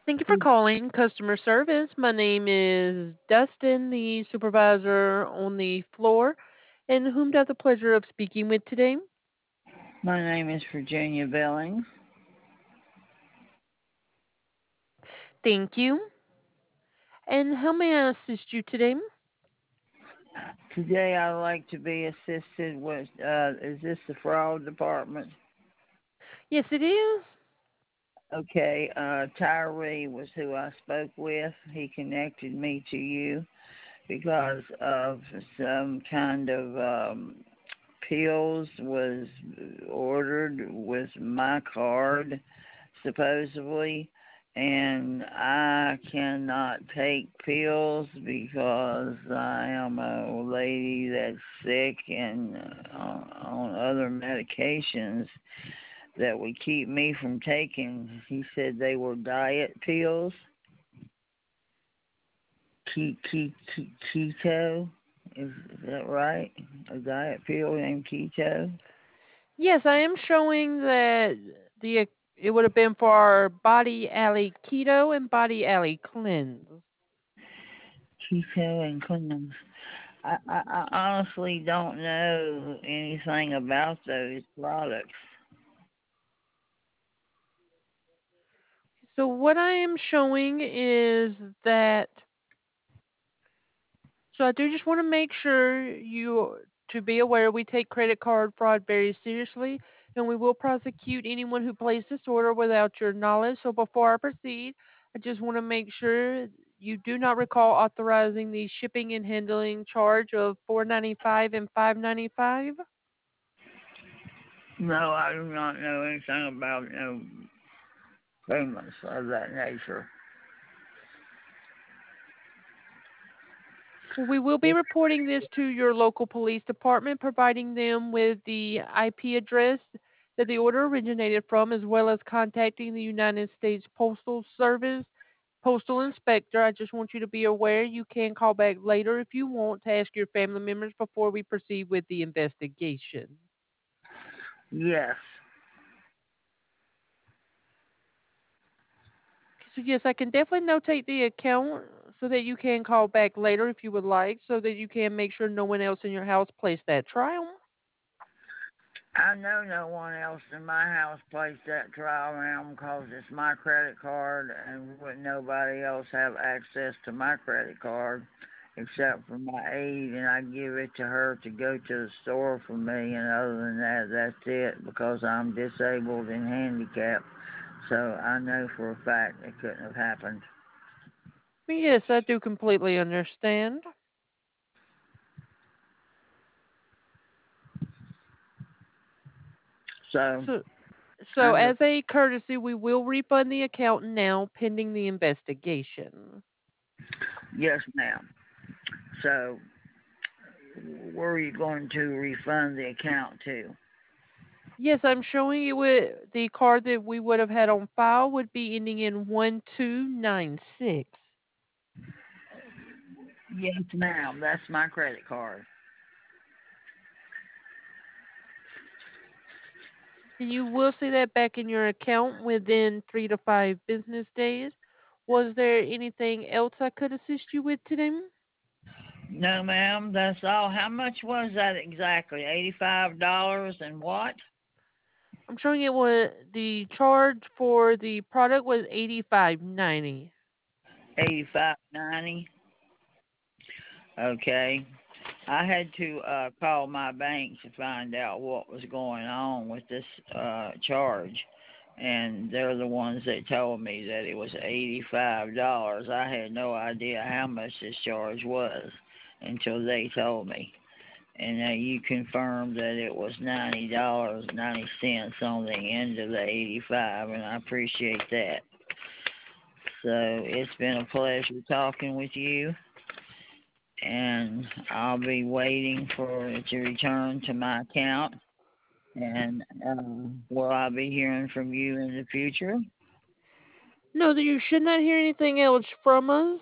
Thank you for calling customer service. My name is Dustin, the supervisor on the floor, and whom do I have the pleasure of speaking with today? My name is Virginia Billings. Thank you. And how may I assist you today? Today I'd like to be assisted with, is this the fraud department? Yes, it is. Okay, Tyree was who I spoke with. He connected me to you because of some kind of pills was ordered with my card supposedly, and I cannot take pills because I am a lady that's sick and on other medications that would keep me from taking. He said they were diet pills, keto. Is that right? A diet pill named keto. Yes, I am showing that the it would have been for our Body Alley Keto and Body Alley Cleanse. Keto and cleanse. I honestly don't know anything about those products. So what I am showing is that So I do just want to make sure you to be aware we take credit card fraud very seriously and we will prosecute anyone who placed this order without your knowledge. So before I proceed, I just want to make sure you do not recall authorizing the shipping and handling charge of $4.95 and $5.95. No, I do not know anything about no payments of that nature. Well, we will be reporting this to your local police department, providing them with the IP address that the order originated from, as well as contacting the United States Postal Service postal inspector. I just want you to be aware you can call back later if you want to ask your family members before we proceed with the investigation. Yes. So yes, I can definitely notate the account so that you can call back later if you would like, so that you can make sure no one else in your house placed that trial. I know no one else in my house placed that trial round because it's my credit card and would nobody else have access to my credit card except for my aide, and I give it to her to go to the store for me, and other than that, that's it because I'm disabled and handicapped. So I know for a fact it couldn't have happened. Yes, I do completely understand. So So, so I'm the as a courtesy, we will refund the account now pending the investigation. yes, ma'am. So where are you going to refund the account to? Yes, I'm showing you the card that we would have had on file would be ending in 1296. Yes, ma'am. That's my credit card. And you will see that back in your account within 3 to 5 business days. Was there anything else I could assist you with today? No, ma'am. That's all. How much was that exactly? $85 and what? I'm showing it was the charge for the product was 85.90. 85.90. Okay. I had to call my bank to find out what was going on with this charge, and they're the ones that told me that it was $85. I had no idea how much this charge was until they told me. And you confirmed that it was $90.90 on the end of the 85, and I appreciate that. So it's been a pleasure talking with you, and I'll be waiting for it to return to my account. And will I be hearing from you in the future? No, that you should not hear anything else from us.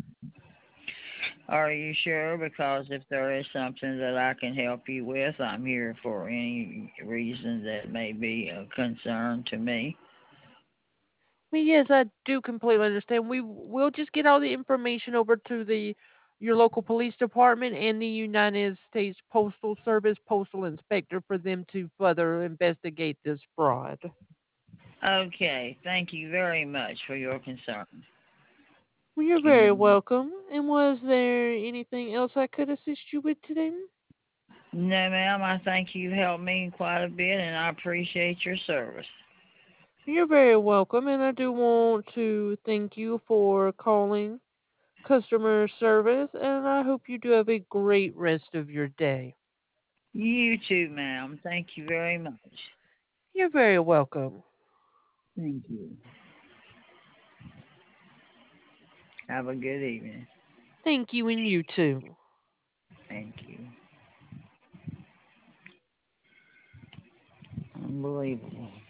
Are you sure? Because if there is something that I can help you with, I'm here for any reason that may be a concern to me. Well, yes, I do completely understand. We'll just get all the information over to the your local police department and the United States Postal Service postal inspector for them to further investigate this fraud. Okay, thank you very much for your concern. Well, you're You very know, welcome. And was there anything else I could assist you with today? no, ma'am, I think you helped me quite a bit, and I appreciate your service. You're very welcome, and I do want to thank you for calling customer service, and I hope you do have a great rest of your day. You too, ma'am. Thank you very much. You're very welcome. Thank you. Have a good evening. Thank you, and you too. Thank you. Unbelievable.